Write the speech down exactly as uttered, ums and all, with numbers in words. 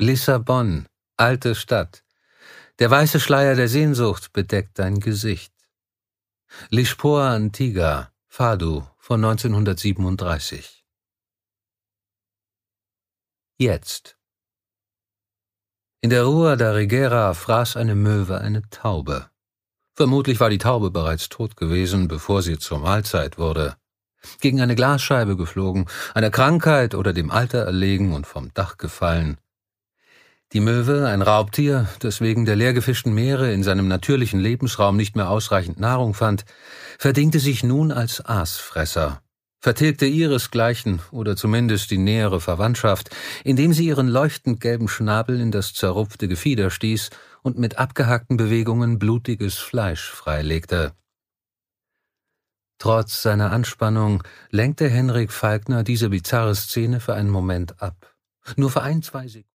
Lissabon, alte Stadt. Der weiße Schleier der Sehnsucht bedeckt dein Gesicht. Lisboa Antiga, Fado von neunzehnhundertsiebenunddreißig. Jetzt. In der Rua da Regueira fraß eine Möwe eine Taube. Vermutlich war die Taube bereits tot gewesen, bevor sie zur Mahlzeit wurde. Gegen eine Glasscheibe geflogen, einer Krankheit oder dem Alter erlegen und vom Dach gefallen. Die Möwe, ein Raubtier, das wegen der leergefischten Meere in seinem natürlichen Lebensraum nicht mehr ausreichend Nahrung fand, verdingte sich nun als Aasfresser, vertilgte ihresgleichen oder zumindest die nähere Verwandtschaft, indem sie ihren leuchtend gelben Schnabel in das zerrupfte Gefieder stieß und mit abgehackten Bewegungen blutiges Fleisch freilegte. Trotz seiner Anspannung lenkte Henrik Falkner diese bizarre Szene für einen Moment ab. Nur für ein, zwei Sekunden.